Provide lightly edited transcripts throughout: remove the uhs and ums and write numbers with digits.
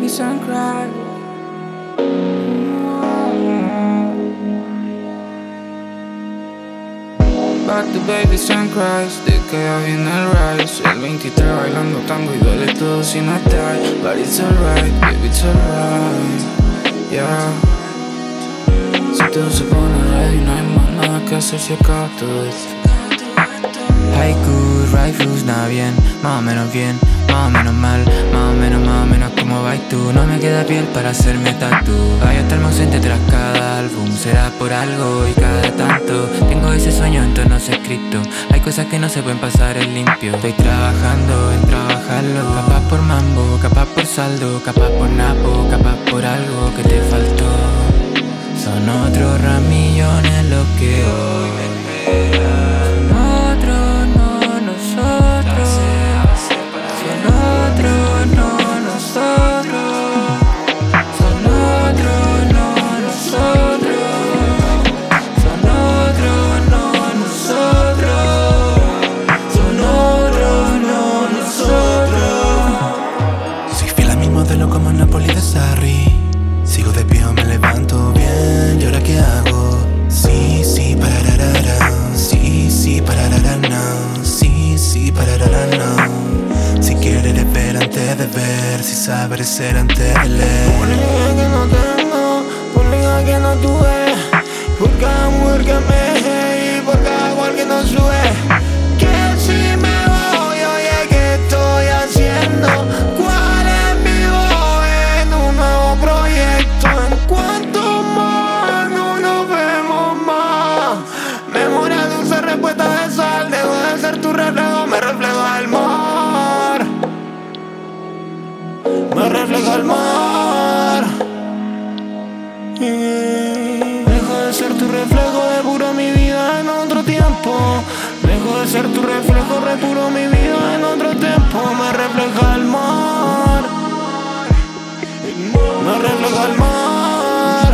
Sunrise. Back to baby Sunrise, de que ya viene el rise. El 23 bailando tango y duele todo si no estás. But it's alright, baby, it's alright. Yeah. Si todo se pone ready, no hay más nada que hacer si acaba todo esto. Haikus, rifles, nada bien, más o menos bien, más o menos mal, más o menos como vais tú. No me queda piel para hacerme tatu. Vaya a estar ausente tras cada álbum, será por algo y cada tanto. Tengo ese sueño en tonos escritos, hay cosas que no se pueden pasar en limpio. Estoy trabajando en trabajarlo, capaz por mambo, capaz por saldo, capaz por napo, capaz por algo que te faltó. Son otros ramillones los que hoy me esperan. Como Napoli de Sarri, sigo de pie o me levanto bien. ¿Y ahora qué hago? Sí, sí, pararara, sí, sí, pararara, no. Sí, sí, pararara, no. Si quieres ver antes de ver, si saber ser antes de leer. Por liga que no tengo, por liga que no tuve, por cada mujer que me y por cada cual que no sube. Que si me voy, oye, ¿qué estoy haciendo? Me refleja el mar. Dejo de ser tu reflejo, depuro mi vida en otro tiempo. Dejo de ser tu reflejo, repuro mi vida en otro tiempo. Me refleja el mar. Me refleja el mar.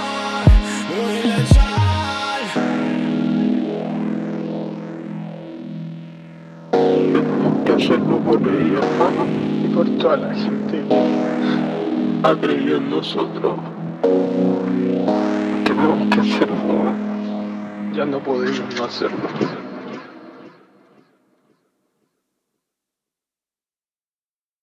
Yo solo por ella, y por toda la gente ha creído en nosotros. Tenemos que hacerlo, ya no podemos no hacerlo.